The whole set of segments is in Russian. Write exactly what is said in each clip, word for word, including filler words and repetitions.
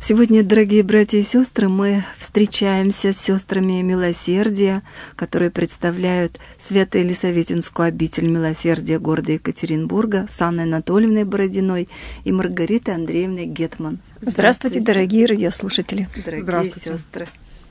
Сегодня, дорогие братья и сестры, мы встречаемся с сестрами Милосердия, которые представляют Свято-Елисаветинскую обитель Милосердия города Екатеринбурга с Анной Анатольевной Бородиной и Маргаритой Андреевной Гетман. Здравствуйте, Здравствуйте, дорогие радиослушатели. Дорогие Здравствуйте. Сестры.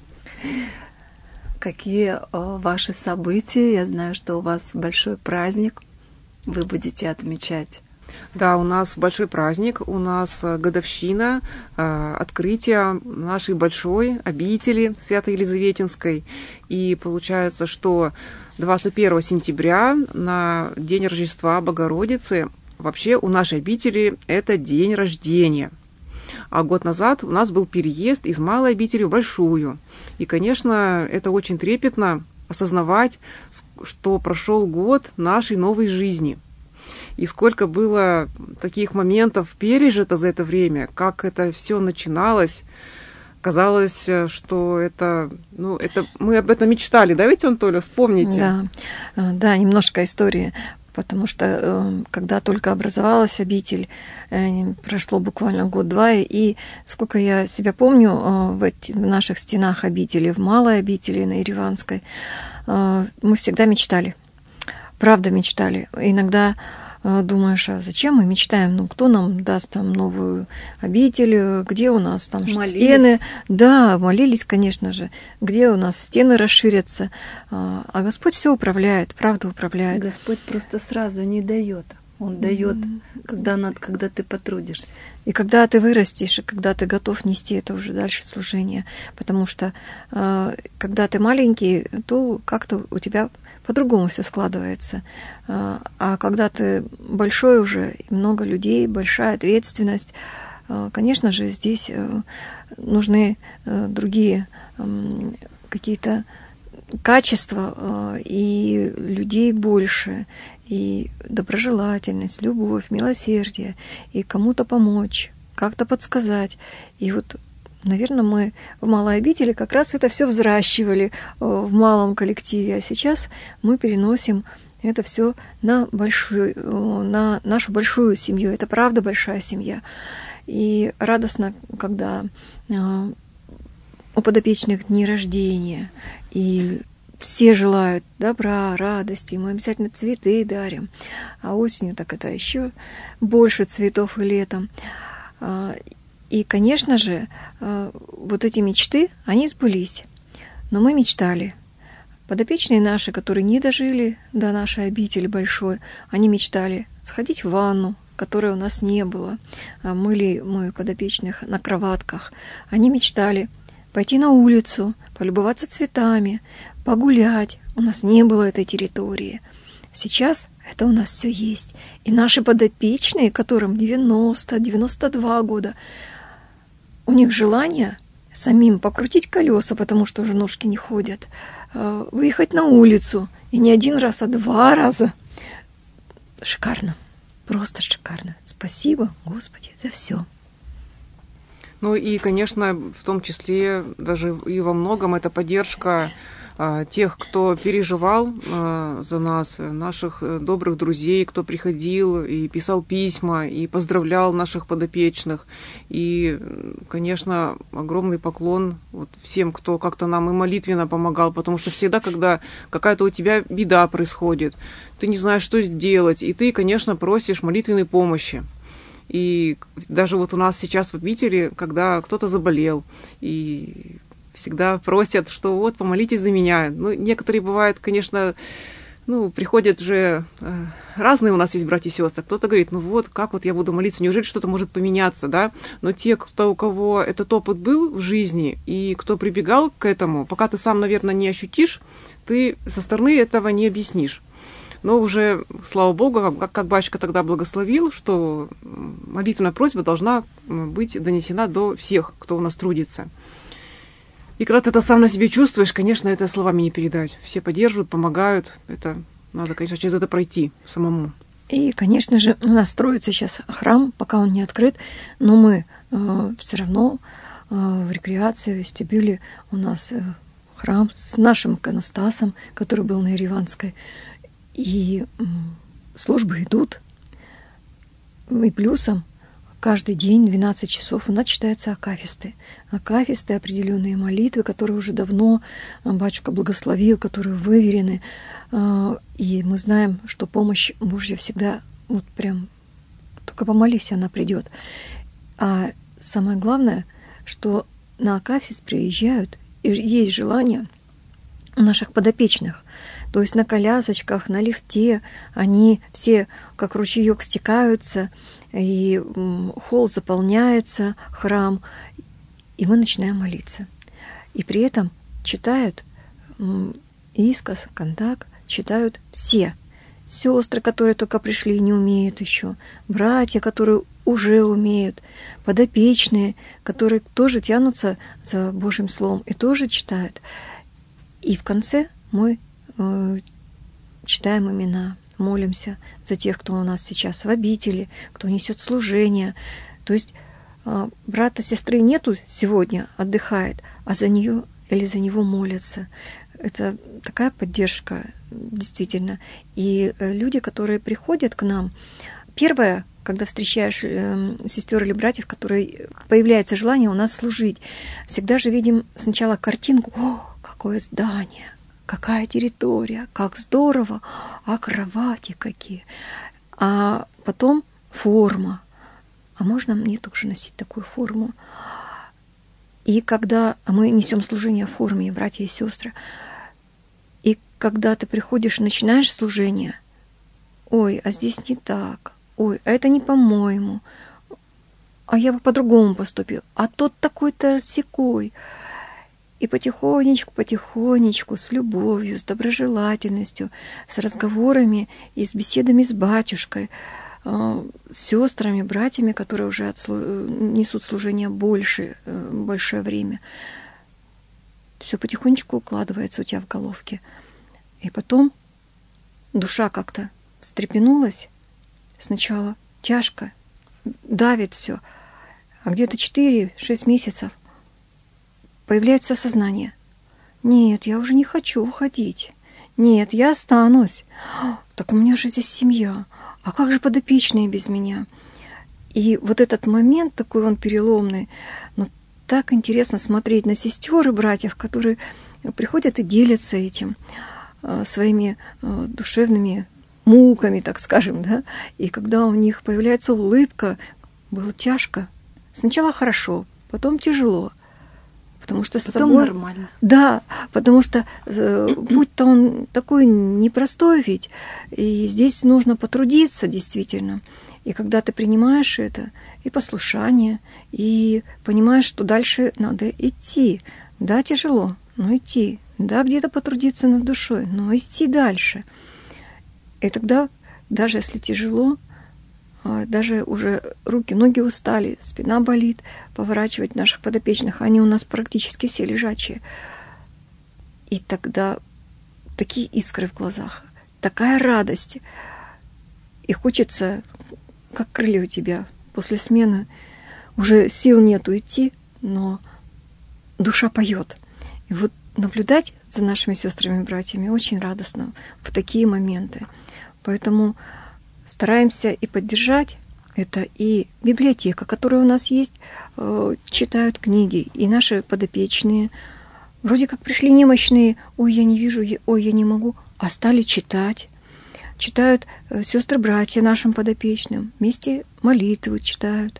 Какие о, ваши события? Я знаю, что у вас большой праздник. Вы будете отмечать. Да, у нас большой праздник, у нас годовщина э, открытия нашей большой обители Свято-Елизаветинской. И получается, что двадцать первого сентября, на день Рождества Богородицы, вообще у нашей обители это день рождения. А год назад у нас был переезд из малой обители в большую. И, конечно, это очень трепетно осознавать, что прошел год нашей новой жизни. И сколько было таких моментов пережито за это время, как это все начиналось. Казалось, что это, ну, это мы об этом мечтали, да, ведь, Анатолия, вспомните? Да, да, немножко истории, потому что когда только образовалась обитель, прошло буквально год-два, и сколько я себя помню в, эти, в наших стенах обители, в малой обители на Ереванской, мы всегда мечтали, правда мечтали. Иногда думаешь, а зачем мы мечтаем? Ну, кто нам даст там новую обитель? Где у нас там молились. Стены? Да, молились, конечно же. Где у нас стены расширятся? А Господь все управляет, правда управляет. Господь просто сразу не дает. Он дает, mm-hmm. когда, надо, когда ты потрудишься. И когда ты вырастешь, и когда ты готов нести это уже дальше служение. Потому что когда ты маленький, то как-то у тебя по-другому все складывается. А когда ты большой уже, много людей, большая ответственность, конечно же, здесь нужны другие какие-то качества, и людей больше, и доброжелательность, любовь, милосердие, и кому-то помочь, как-то подсказать. И вот, наверное, мы в малой обители как раз это все взращивали в малом коллективе, а сейчас мы переносим это все на большую, на нашу большую семью. Это правда большая семья. И радостно, когда у подопечных дни рождения, и все желают добра, радости, мы обязательно цветы дарим, а осенью так это еще больше цветов и летом. И, конечно же, вот эти мечты, они сбылись. Но мы мечтали. Подопечные наши, которые не дожили до нашей обители большой, они мечтали сходить в ванну, которой у нас не было. Мыли мы подопечных на кроватках. Они мечтали пойти на улицу, полюбоваться цветами, погулять. У нас не было этой территории. Сейчас это у нас все есть. И наши подопечные, которым девяносто, девяносто два года, у них желание самим покрутить колеса, потому что уже ножки не ходят, выехать на улицу. И не один раз, а два раза. Шикарно. Просто шикарно. Спасибо, Господи, за все. Ну и, конечно, в том числе даже и во многом это поддержка а, тех, кто переживал а, за нас, наших добрых друзей, кто приходил и писал письма, и поздравлял наших подопечных. И, конечно, огромный поклон вот всем, кто как-то нам и молитвенно помогал, потому что всегда, когда какая-то у тебя беда происходит, ты не знаешь, что сделать, и ты, конечно, просишь молитвенной помощи. И даже вот у нас сейчас в обители, когда кто-то заболел, и всегда просят, что вот, помолитесь за меня. Ну, некоторые бывают, конечно, ну, приходят же, э, разные у нас есть братья и сестры. Кто-то говорит, ну вот, как вот я буду молиться, неужели что-то может поменяться, да? Но те, кто, у кого этот опыт был в жизни, и кто прибегал к этому, пока ты сам, наверное, не ощутишь, ты со стороны этого не объяснишь. Но уже, слава Богу, как, как батюшка тогда благословил, что молитвенная просьба должна быть донесена до всех, кто у нас трудится. И когда ты это сам на себе чувствуешь, конечно, это словами не передать. Все поддерживают, помогают. Это надо, конечно, через это пройти самому. И, конечно же, у нас строится сейчас храм, пока он не открыт, но мы э, все равно э, в рекреации, в вестибюле у нас э, храм с нашим иконостасом, который был на Ереванской. И службы идут. И плюсом каждый день, двенадцать часов, у нас читаются акафисты. Акафисты, определенные молитвы, которые уже давно батюшка благословил, которые выверены. И мы знаем, что помощь Божья всегда вот прям только помолись, она придет. А самое главное, что на акафист приезжают, и есть желание у наших подопечных. То есть на колясочках, на лифте они все как ручеек стекаются, и холл заполняется, храм, и мы начинаем молиться. И при этом читают исказ, контакт, читают все. Сестры, которые только пришли и не умеют еще, братья, которые уже умеют, подопечные, которые тоже тянутся за Божьим Словом и тоже читают. И в конце мы э, читаем имена, молимся за тех, кто у нас сейчас в обители, кто несет служение. То есть э, брата, сестры нету сегодня, отдыхает, а за нее или за него молятся. Это такая поддержка, действительно. И люди, которые приходят к нам, первое, когда встречаешь э, сестер или братьев, которые появляется желание у нас служить, всегда же видим сначала картинку: о, какое здание, какая территория, как здорово, а кровати какие. А потом форма. А можно мне тоже носить такую форму? И когда мы несем служение в форме, братья и сестры, и когда ты приходишь и начинаешь служение, ой, а здесь не так, ой, а это не по-моему, а я бы по-другому поступил, а тот такой-то сякой. И потихонечку, потихонечку, с любовью, с доброжелательностью, с разговорами и с беседами с батюшкой, с сестрами, братьями, которые уже отслу... несут служение больше, большее время. Все потихонечку укладывается у тебя в головке. И потом душа как-то встрепенулась. Сначала тяжко, давит все. А где-то четыре-шесть месяцев появляется осознание. Нет, я уже не хочу уходить. Нет, я останусь. Так у меня же здесь семья. А как же подопечные без меня? И вот этот момент такой он переломный. Но так интересно смотреть на сестер и братьев, которые приходят и делятся этим, своими душевными муками, так скажем, да. И когда у них появляется улыбка, было тяжко. Сначала хорошо, потом тяжело. Потому что потом с собой... нормально. Да, потому что путь-то он такой непростой ведь, и здесь нужно потрудиться действительно. И когда ты принимаешь это, и послушание, и понимаешь, что дальше надо идти. Да, тяжело, но идти. Да, где-то потрудиться над душой, но идти дальше. И тогда, даже если тяжело, даже уже руки, ноги устали, спина болит, поворачивать наших подопечных, они у нас практически все лежачие. И тогда такие искры в глазах, такая радость. И хочется, как крылья у тебя после смены, уже сил нету идти, но душа поет. И вот наблюдать за нашими сестрами и братьями очень радостно в такие моменты. Поэтому стараемся и поддержать. Это и библиотека, которая у нас есть, читают книги, и наши подопечные. Вроде как пришли немощные, ой, я не вижу, ой, я не могу, а стали читать. Читают сестры-братья нашим подопечным, вместе молитвы читают.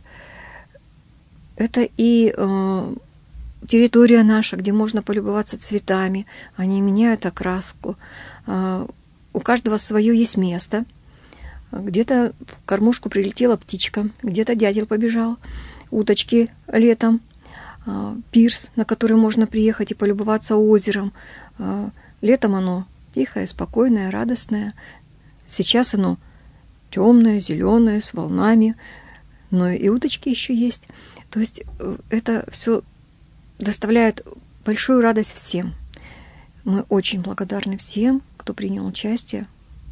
Это и э, территория наша, где можно полюбоваться цветами. Они меняют окраску. Э, у каждого свое есть место. Где-то в кормушку прилетела птичка, где-то дятел побежал, уточки летом, э, пирс, на который можно приехать и полюбоваться озером. Э, летом оно тихое, спокойное, радостное. Сейчас оно темное, зеленое, с волнами, но и уточки еще есть. То есть это все доставляет большую радость всем. Мы очень благодарны всем, кто принял участие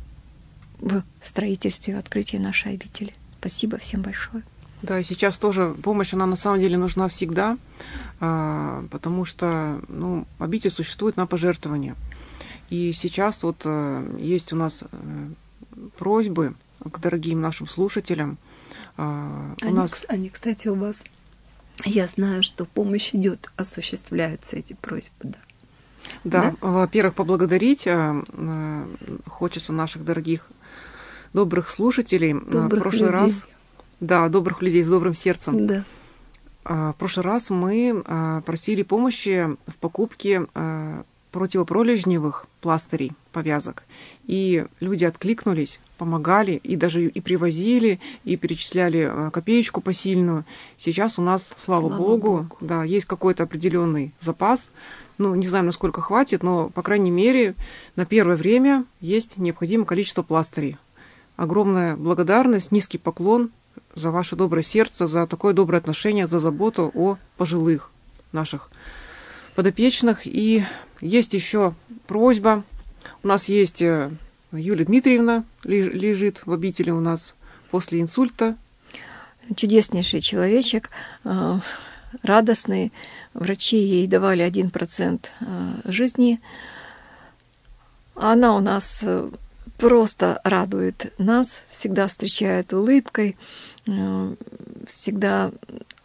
в строительстве, в открытии нашей обители. Спасибо всем большое. Да, и сейчас тоже помощь, она на самом деле нужна всегда, потому что, ну, обитель существует на пожертвования. И сейчас вот есть у нас просьбы к дорогим нашим слушателям А, у они, нас... они, кстати, у вас, я знаю, что помощь идет, осуществляются эти просьбы, да. Да, да? Во-первых, поблагодарить хочется наших дорогих добрых слушателей. Добрых в прошлый людей. раз, да, добрых людей с добрым сердцем. Да. В прошлый раз мы просили помощи в покупке противопролежневых пластырей, повязок. И люди откликнулись, помогали, и даже и привозили, и перечисляли копеечку посильную. Сейчас у нас, слава, слава Богу, Богу, да, есть какой-то определенный запас. Ну, не знаем, насколько хватит, но, по крайней мере, на первое время есть необходимое количество пластырей. Огромная благодарность, низкий поклон за ваше доброе сердце, за такое доброе отношение, за заботу о пожилых наших подопечных. И есть еще просьба. У нас есть Юлия Дмитриевна, лежит в обители у нас после инсульта. Чудеснейший человечек, радостный. Врачи ей давали один процент жизни. Она у нас просто радует нас, всегда встречает улыбкой, всегда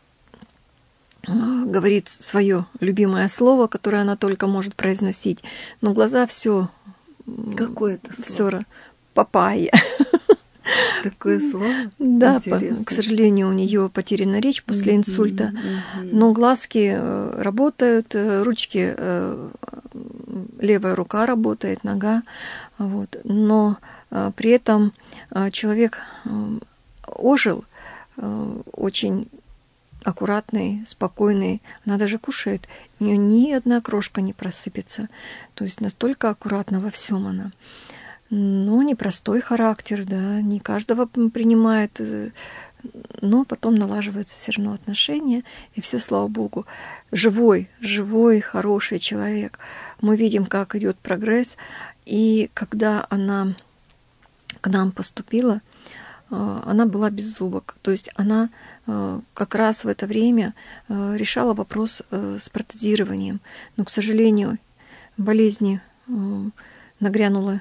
говорит свое любимое слово, которое она только может произносить. Но глаза все... Какое это слово? Все папайя. Такое слово? Да, по, к сожалению, у нее потеряна речь после mm-hmm, инсульта, mm-hmm. но глазки работают, ручки, левая рука работает, нога, вот. Но при этом человек ожил, очень аккуратный, спокойный, она даже кушает, у нее ни одна крошка не просыпется, то есть настолько аккуратна во всем она. Ну, непростой характер, да, не каждого принимает, но потом налаживаются все равно отношения, и все, слава Богу. Живой, живой, хороший человек. Мы видим, как идет прогресс, и когда она к нам поступила, она была без зубок, то есть она как раз в это время решала вопрос с протезированием, но, к сожалению, болезни нагрянула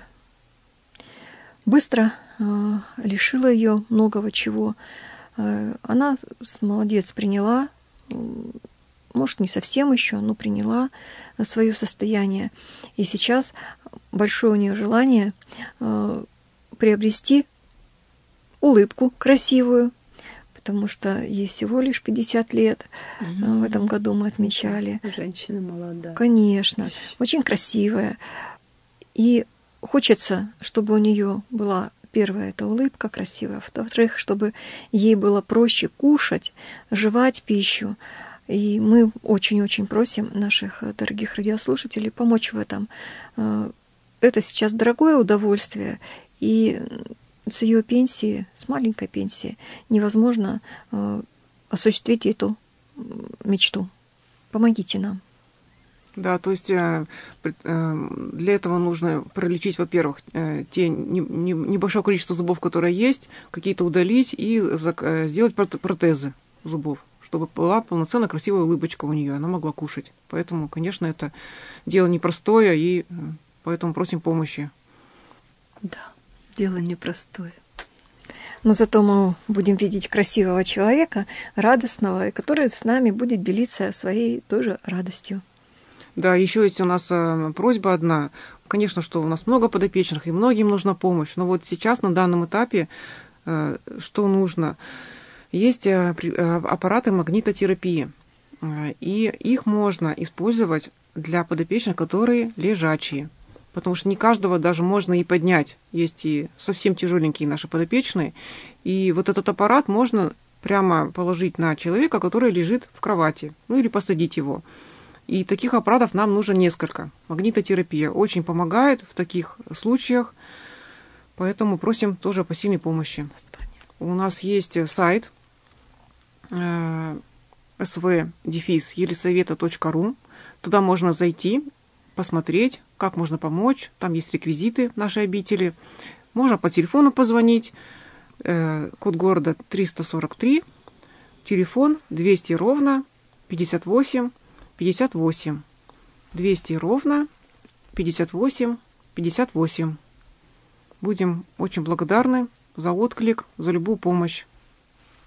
быстро, э, лишила ее многого чего. Э, она молодец, приняла, э, может, не совсем еще, но приняла свое состояние. И сейчас большое у нее желание э, приобрести улыбку красивую, потому что ей всего лишь пятьдесят лет. Mm-hmm. В этом году мы отмечали. Женщина молодая. Конечно, очень красивая. И хочется, чтобы у нее была, первая, это улыбка красивая, во-вторых, чтобы ей было проще кушать, жевать пищу. И мы очень-очень просим наших дорогих радиослушателей помочь в этом. Это сейчас дорогое удовольствие, и с ее пенсии, с маленькой пенсии, невозможно осуществить эту мечту. Помогите нам. Да, то есть для этого нужно пролечить, во-первых, те небольшое количество зубов, которые есть, какие-то удалить и сделать протезы зубов, чтобы была полноценная красивая улыбочка у нее, она могла кушать. Поэтому, конечно, это дело непростое, и поэтому просим помощи. Да, дело непростое. Но зато мы будем видеть красивого человека, радостного, который с нами будет делиться своей тоже радостью. Да, еще есть у нас просьба одна. Конечно, что у нас много подопечных, и многим нужна помощь. Но вот сейчас, на данном этапе, что нужно? Есть аппараты магнитотерапии, и их можно использовать для подопечных, которые лежачие. Потому что не каждого даже можно и поднять. Есть и совсем тяжеленькие наши подопечные. И вот этот аппарат можно прямо положить на человека, который лежит в кровати, ну или посадить его. И таких аппаратов нам нужно несколько. Магнитотерапия очень помогает в таких случаях, поэтому просим тоже о посильной помощи. У нас есть сайт эс вэ дефис елисавета точка ру. Туда можно зайти, посмотреть, как можно помочь. Там есть реквизиты нашей обители. Можно по телефону позвонить. Код города триста сорок три. Телефон двести ровно пятьдесят восемь пятьдесят восемь. двести ровно пятьдесят восемь пятьдесят восемь. Будем очень благодарны за отклик, за любую помощь.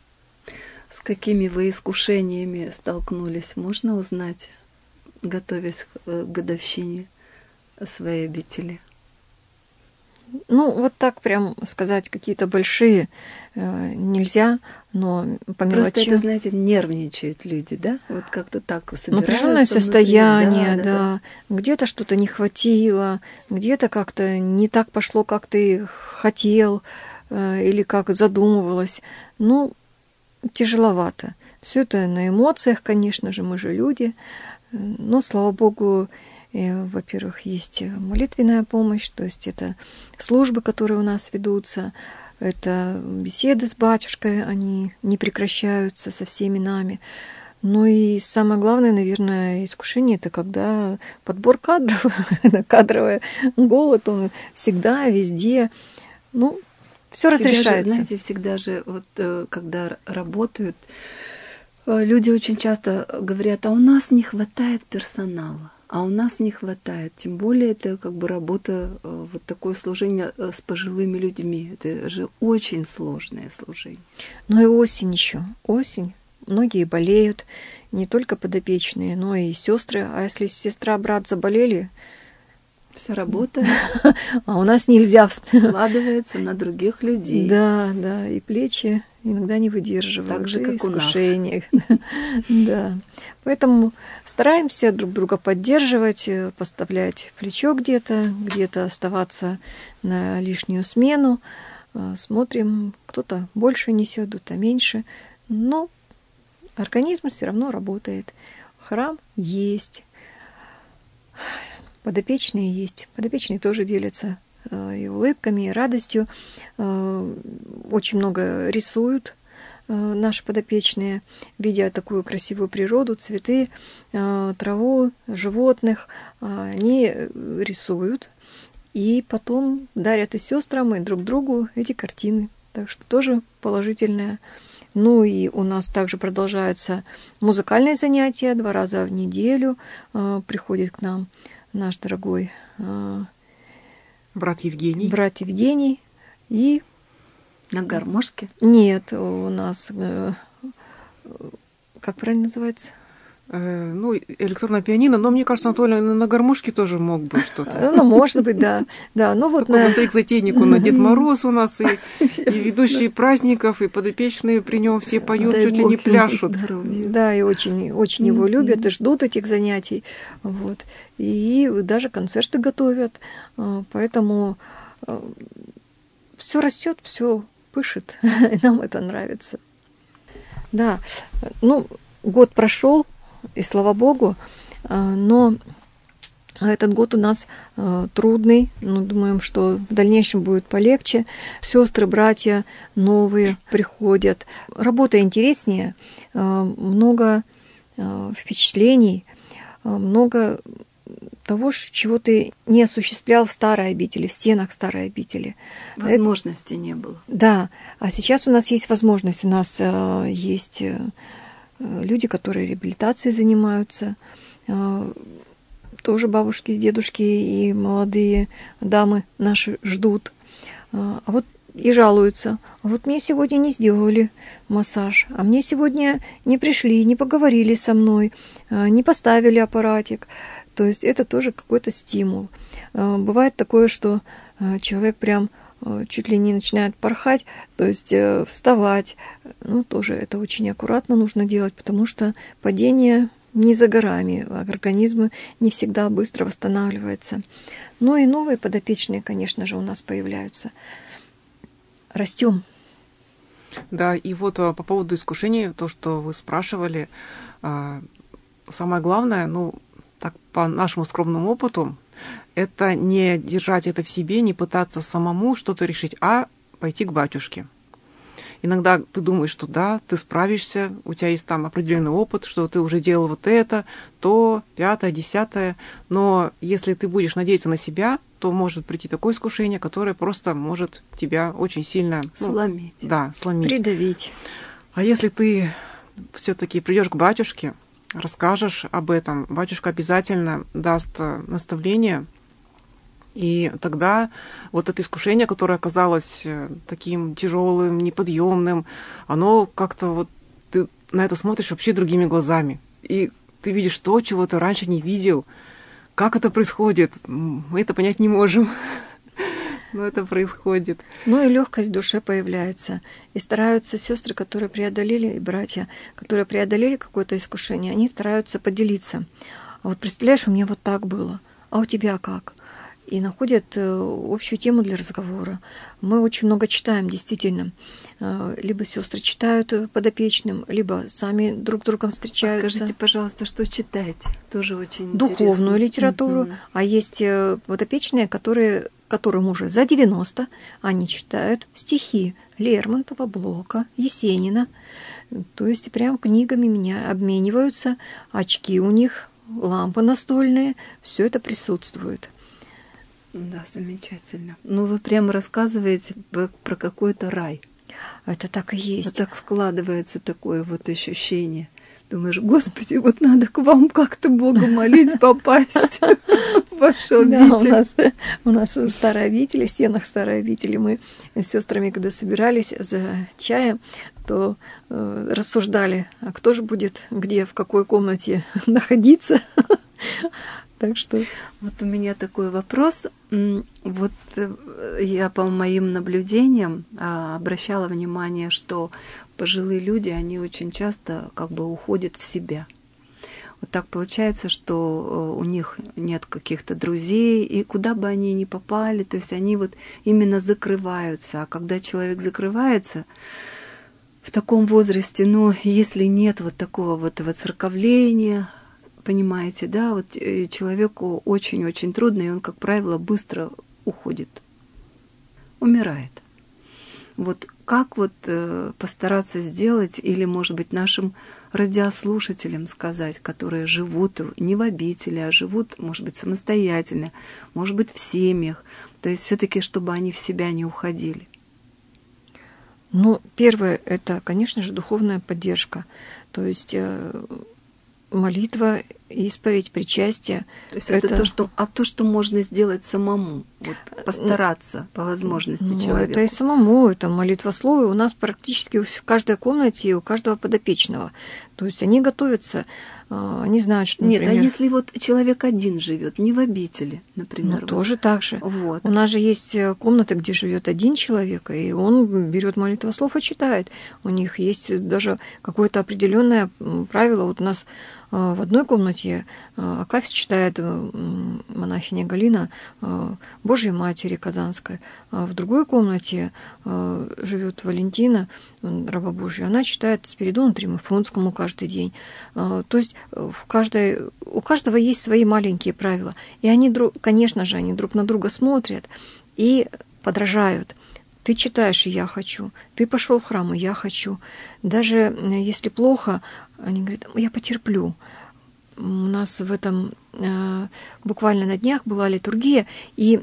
С какими вы искушениями столкнулись, можно узнать, готовясь к годовщине своей обители? Ну, вот так прям сказать какие-то большие э, нельзя, но по мелочам. Просто это, знаете, нервничают люди, да? Вот как-то так собираются. Напряженное состояние, да, да. да. да. Где-то что-то не хватило, где-то как-то не так пошло, как ты хотел э, или как задумывалось. Ну, тяжеловато. Все это на эмоциях, конечно же, мы же люди. Но, слава богу, во-первых, есть молитвенная помощь, то есть это службы, которые у нас ведутся, это беседы с батюшкой, они не прекращаются со всеми нами. Ну и самое главное, наверное, искушение, это когда подбор кадров, кадровый голод, он всегда, везде, ну, все разрешается. Знаете, всегда же, вот когда работают, люди очень часто говорят, а у нас не хватает персонала. А у нас не хватает. Тем более это как бы работа, вот такое служение с пожилыми людьми. Это же очень сложное служение. Ну и осень еще. Осень. Многие болеют. Не только подопечные, но и сестры. А если сестра, брат заболели, вся работа а у нас нельзя складывается на других людей. Да, да. И плечи иногда не выдерживают. Так же, как у нас. Да. Поэтому стараемся друг друга поддерживать, поставлять плечо где-то, где-то оставаться на лишнюю смену. Смотрим, кто-то больше несет, кто-то меньше. Но организм все равно работает. Храм есть. Подопечные есть. Подопечные тоже делятся и улыбками, и радостью. Очень много рисуют наши подопечные, видя такую красивую природу, цветы, траву, животных. Они рисуют и потом дарят и сестрам, и друг другу эти картины. Так что тоже положительное. Ну и у нас также продолжаются музыкальные занятия. Два раза в неделю приходит к нам наш дорогой брат Евгений. Брат Евгений. И на гармошке? Нет, у нас, как правильно называется? Э, ну, электронное пианино, но мне кажется, Анатолий на гармошке тоже мог бы что-то. Ну, может быть, да. да ну, вот такой на... затейник, он на Дед Мороз у нас, и, и ведущие праздников, и подопечные при нем все поют, чуть ли не пляшут. Да, и очень, очень его любят и ждут этих занятий. Вот. И даже концерты готовят. Поэтому все растет, все пышет, и нам это нравится. Да, ну, год прошел, и слава богу, но этот год у нас трудный, но думаем, что в дальнейшем будет полегче. Сестры, братья новые приходят. Работа интереснее, много впечатлений, много того, чего ты не осуществлял в старой обители, в стенах старой обители. Возможности Это... не было. Да, а сейчас у нас есть возможность. У нас э, есть э, люди, которые реабилитацией занимаются, э, тоже бабушки, дедушки и молодые дамы наши ждут. Э, а вот и жалуются. А вот мне сегодня не сделали массаж, а мне сегодня не пришли, не поговорили со мной, э, не поставили аппаратик. То есть это тоже какой-то стимул. Бывает такое, что человек прям чуть ли не начинает порхать, то есть вставать. Ну, тоже это очень аккуратно нужно делать, потому что падение не за горами, а организм не всегда быстро восстанавливается. Ну и новые подопечные, конечно же, у нас появляются. Растем. Да, и вот по поводу искушений, то, что вы спрашивали, самое главное, ну, так по нашему скромному опыту, это не держать это в себе, не пытаться самому что-то решить, а пойти к батюшке. Иногда ты думаешь, что да, ты справишься, у тебя есть там определенный опыт, что ты уже делал вот это, то, пятое, десятое, но если ты будешь надеяться на себя, то может прийти такое искушение, которое просто может тебя очень сильно... Ну, сломить. Да, сломить. Придавить. А если ты все-таки придешь к батюшке, расскажешь об этом, батюшка обязательно даст наставление, и тогда вот это искушение, которое оказалось таким тяжелым, неподъемным, оно как-то вот ты на это смотришь вообще другими глазами. И ты видишь то, чего ты раньше не видел. Как это происходит? Мы это понять не можем. Но это происходит. Ну и легкость в душе появляется. И стараются сестры, которые преодолели, и братья, которые преодолели какое-то искушение, они стараются поделиться. А вот представляешь, у меня вот так было. А у тебя как? И находят общую тему для разговора. Мы очень много читаем, действительно. Либо сестры читают подопечным, либо сами друг с другом встречаются. А скажите, пожалуйста, что читаете? Тоже очень Духовную интересно. литературу. Mm-hmm. А есть подопечные, которые, которым уже за девяносто, они читают стихи Лермонтова, Блока, Есенина. То есть прям книгами меня обмениваются. Очки у них, лампы настольные. Все это присутствует. Да, замечательно. Ну, вы прямо рассказываете про какой-то рай. Это так и есть. Вот так складывается такое вот ощущение. Думаешь, Господи, вот надо к вам как-то Бога молить, попасть в вашу обитель. Да, у нас, у нас в старой обители, в стенах старой обители, мы с сестрами, когда собирались за чаем, то э, рассуждали, а кто же будет где, в какой комнате находиться. Так что вот у меня такой вопрос. Вот я по моим наблюдениям обращала внимание, что пожилые люди, они очень часто как бы уходят в себя. Вот так получается, что у них нет каких-то друзей, и куда бы они ни попали, то есть они вот именно закрываются. А когда человек закрывается в таком возрасте, ну, если нет вот такого вот воцерковления, понимаете, да, вот человеку очень-очень трудно, и он, как правило, быстро уходит, умирает. Вот как вот э, постараться сделать, или, может быть, нашим радиослушателям сказать, которые живут не в обители, а живут, может быть, самостоятельно, может быть, в семьях, то есть все-таки, чтобы они в себя не уходили? Ну, первое, это, конечно же, духовная поддержка, то есть э, молитва, исповедь, причастие. То есть это, это то, что, а то, что можно сделать самому, вот, постараться по возможности ну, человеку. Это и самому, это молитвословие у нас практически в каждой комнате и у каждого подопечного. То есть они готовятся, они знают, что, например... Нет, а если вот человек один живет, не в обители, например? Ну, вот. тоже так же. Вот. У нас же есть комнаты, где живет один человек, и он берет молитвослов и читает. У них есть даже какое-то определенное правило. Вот у нас в одной комнате акафист читает монахиня Галина Божьей Матери Казанской, а в другой комнате живет Валентина, раба Божья, она читает Спиридону Тримофонскому каждый день. То есть в каждой, у каждого есть свои маленькие правила. И они, конечно же, они друг на друга смотрят и подражают. Ты читаешь, и я хочу. Ты пошел в храм, и я хочу. Даже если плохо, они говорят, я потерплю. У нас в этом буквально на днях была литургия, и,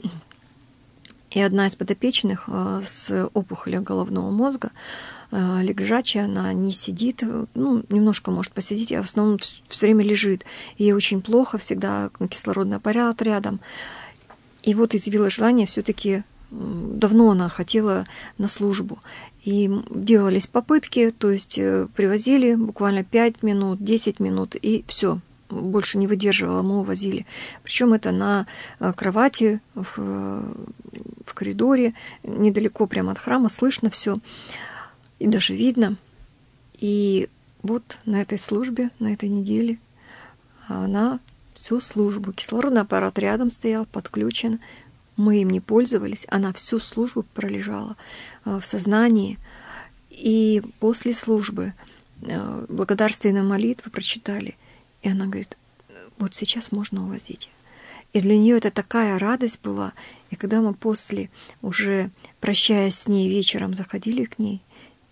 и одна из подопечных с опухолью головного мозга, лежачая, она не сидит, ну, немножко может посидеть, а в основном все время лежит. Ей очень плохо, всегда кислородный аппарат рядом. И вот изъявила желание все-таки. Давно она хотела на службу. И делались попытки, то есть привозили буквально пять минут, десять минут, и все, больше не выдерживала, мы увозили. Причем это на кровати в, в коридоре, недалеко прямо от храма, слышно все, и даже видно. И вот на этой службе, на этой неделе, она всю службу, кислородный аппарат рядом стоял, подключен, мы им не пользовались, она всю службу пролежала в сознании. И после службы благодарственные молитвы прочитали. И она говорит, вот сейчас можно увозить. И для нее это такая радость была. И когда мы после, уже прощаясь с ней вечером, заходили к ней,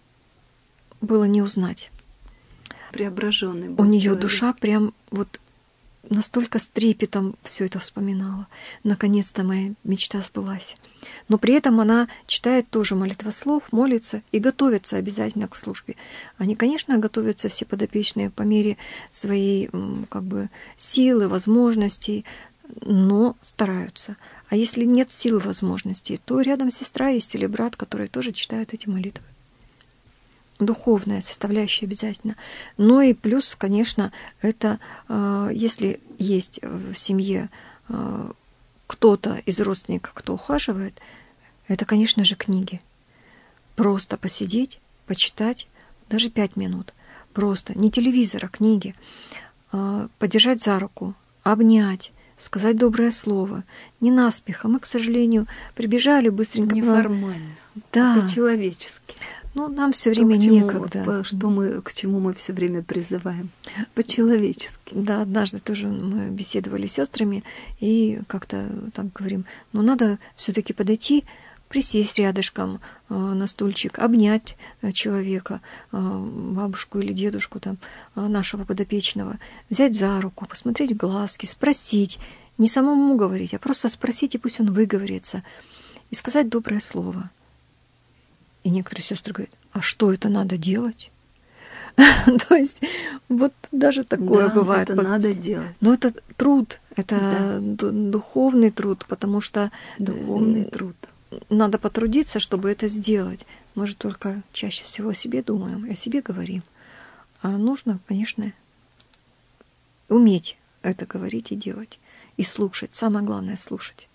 было не узнать. Преображенный был У нее человек. душа прям вот настолько с трепетом все это вспоминала. Наконец-то моя мечта сбылась. Но при этом она читает тоже молитвослов, молится и готовится обязательно к службе. Они, конечно, готовятся все подопечные по мере своей как бы силы, возможностей, но стараются. А если нет сил и возможностей, то рядом сестра есть или брат, которые тоже читают эти молитвы. духовная составляющая обязательно. Ну и плюс, конечно, это если есть в семье кто-то из родственников, кто ухаживает, это, конечно же, книги. Просто посидеть, почитать, даже пять минут. Просто не телевизор, а книги. Подержать за руку, обнять, сказать доброе слово. Не наспех, а мы, к сожалению, прибежали быстренько. Неформально. Да. По-человечески. Ну, нам все время чему, некогда. Что мы, к чему мы все время призываем? По-человечески. Да, однажды тоже мы беседовали с сестрами и как-то там говорим, ну, надо все-таки подойти, присесть рядышком э, на стульчик, обнять э, человека, э, бабушку или дедушку там, э, нашего подопечного, взять за руку, посмотреть в глазки, спросить, не самому говорить, а просто спросить, и пусть он выговорится, и сказать доброе слово. И некоторые сестры говорят, а что это надо делать? То есть вот даже такое да, бывает. Это надо делать. Но это труд, это да. духовный труд, потому что духовный труд. Надо потрудиться, чтобы это сделать. Мы же только чаще всего о себе думаем, о себе говорим. А нужно, конечно, уметь это говорить и делать. И слушать. Самое главное — слушать.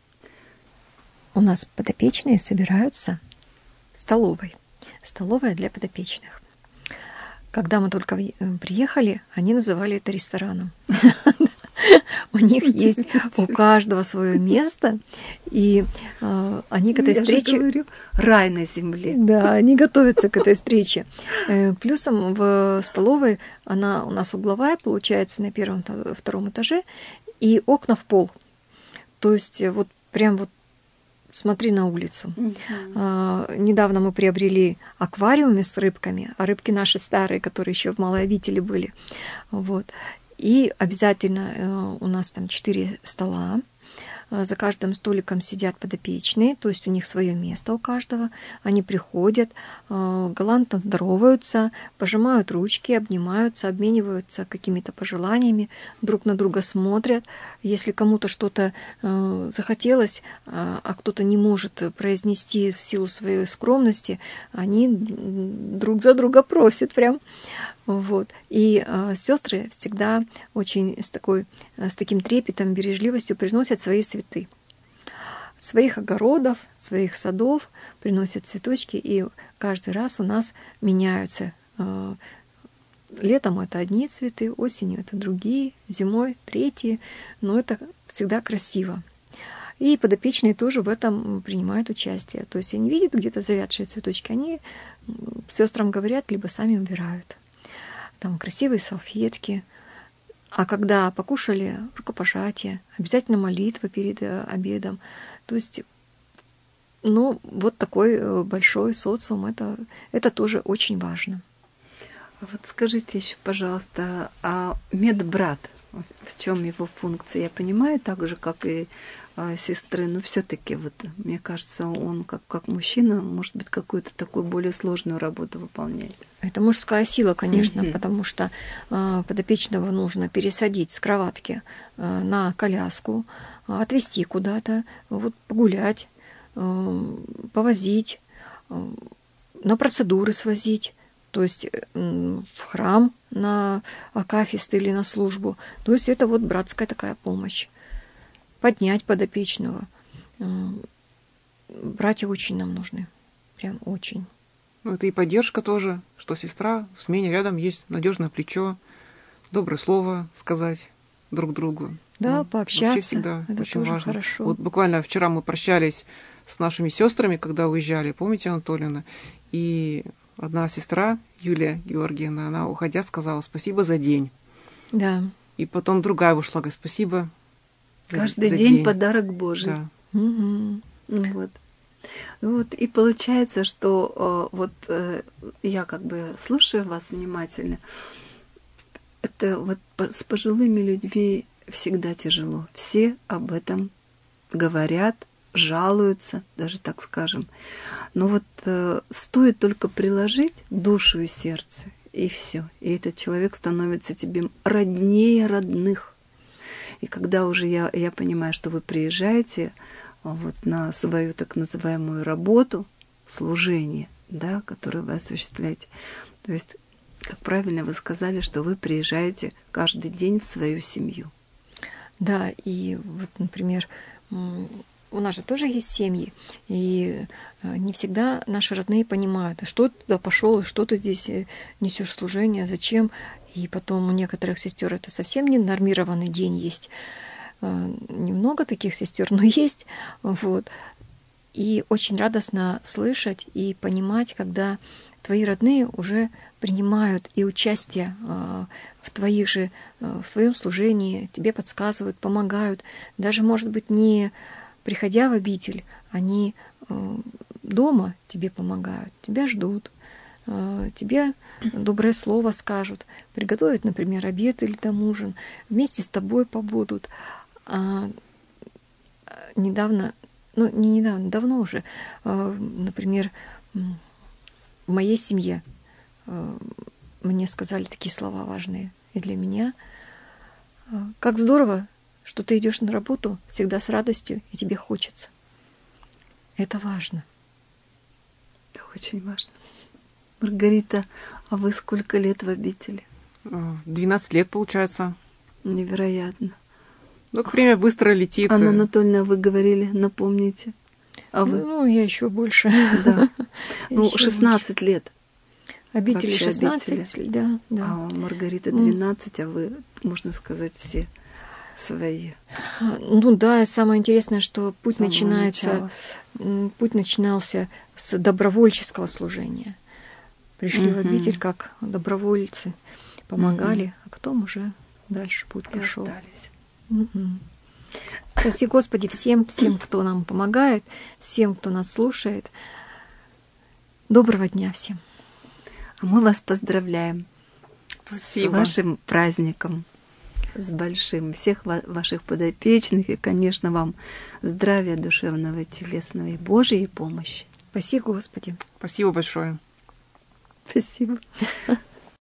У нас подопечные собираются в столовой. Столовая для подопечных. Когда мы только приехали, они называли это рестораном. У них есть у каждого свое место, и э, они к этой Я встрече... же говорю, рай на земле. Да, они готовятся к этой встрече. Э, плюсом в столовой, она у нас угловая, получается, на первом, втором этаже, и окна в пол. То есть вот прям вот смотри на улицу. Uh-huh. А, недавно мы приобрели аквариумы с рыбками, а рыбки наши старые, которые еще в малой обители были. Вот. И обязательно э, у нас там четыре стола. За каждым столиком сидят подопечные, то есть у них свое место у каждого. Они приходят, э, галантно здороваются, пожимают ручки, обнимаются, обмениваются какими-то пожеланиями, друг на друга смотрят. Если кому-то что-то э, захотелось, а, а кто-то не может произнести в силу своей скромности, они друг за друга просят прям. Вот. И э, сестры всегда очень с, такой, с таким трепетом, бережливостью приносят свои цветы. Своих огородов, своих садов приносят цветочки, и каждый раз у нас меняются. Э, летом это одни цветы, осенью это другие, зимой третьи, но это всегда красиво. И подопечные тоже в этом принимают участие. То есть они видят где-то завядшие цветочки, они сестрам говорят, либо сами убирают. Там красивые салфетки. А когда покушали, рукопожатие, обязательно молитва перед обедом. То есть, ну, вот такой большой социум, это, это тоже очень важно. Вот скажите еще, пожалуйста, а медбрат, в чем его функция? Я понимаю, так же, как и а, сестры, но все-таки, вот, мне кажется, он как, как мужчина, может быть, какую-то такую более сложную работу выполняет. Это мужская сила, конечно, Mm-hmm. потому что э, подопечного нужно пересадить с кроватки э, на коляску, э, отвезти куда-то, вот, погулять, э, повозить, э, на процедуры свозить, то есть э, в храм на акафист или на службу. То есть это вот братская такая помощь. Поднять подопечного. Э, братья очень нам нужны, прям очень. Ну, это и поддержка тоже, что сестра в смене рядом есть надежное плечо, доброе слово сказать друг другу. Да, ну, пообщаться. Вообще всегда это очень тоже важно. Хорошо. Вот буквально вчера мы прощались с нашими сестрами, когда уезжали, помните, Анатольевна? И одна сестра, Юлия Георгиевна, она, уходя, сказала спасибо за день. Да. И потом другая вышла, говорит, спасибо Каждый за день, день подарок Божий. Да. Угу. Вот. Вот, и получается, что э, вот э, я как бы слушаю вас внимательно. Это вот с пожилыми людьми всегда тяжело. Все об этом говорят, жалуются, даже так скажем. Но вот э, стоит только приложить душу и сердце, и все. И этот человек становится тебе роднее родных. И когда уже я, я понимаю, что вы приезжаете вот на свою так называемую работу, служение, да, которую вы осуществляете. То есть, как правильно вы сказали, что вы приезжаете каждый день в свою семью. Да, и вот, например, у нас же тоже есть семьи, и не всегда наши родные понимают, а что ты туда пошел, и что ты здесь несешь служение, зачем. И потом у некоторых сестер это совсем не нормированный день есть. Немного таких сестер, но есть. Вот. И очень радостно слышать и понимать, когда твои родные уже принимают и участие в твоих же, в твоем служении, тебе подсказывают, помогают. Даже, может быть, не приходя в обитель, они дома тебе помогают, тебя ждут, тебе доброе слово скажут, приготовят, например, обед или там ужин, вместе с тобой побудут. А недавно, ну не недавно, давно уже, например, в моей семье мне сказали такие слова важные и для меня. Как здорово, что ты идешь на работу всегда с радостью, и тебе хочется. Это важно. Это очень важно. Маргарита, а вы сколько лет в обители? двенадцать лет, получается. Невероятно. Ну, время быстро летит. Анна Анатольевна, вы говорили, напомните. А вы? Ну, я еще больше. Да. Ну, шестнадцать лет. Обители шестнадцать, да, да. А Маргарита двенадцать, а вы, можно сказать, все свои. Ну да, самое интересное, что путь начинается, начала. путь начинался с добровольческого служения. Пришли угу. в обитель как добровольцы, помогали, угу. а потом уже дальше путь и пошел. Остались. Угу. Спаси Господи всем, всем, кто нам помогает, всем, кто нас слушает. Доброго дня всем. А мы вас поздравляем. Спасибо. С вашим праздником, с большим, всех ва- ваших подопечных и, конечно, вам здравия душевного, телесного и Божьей помощи. Спаси Господи. Спасибо большое. Спасибо.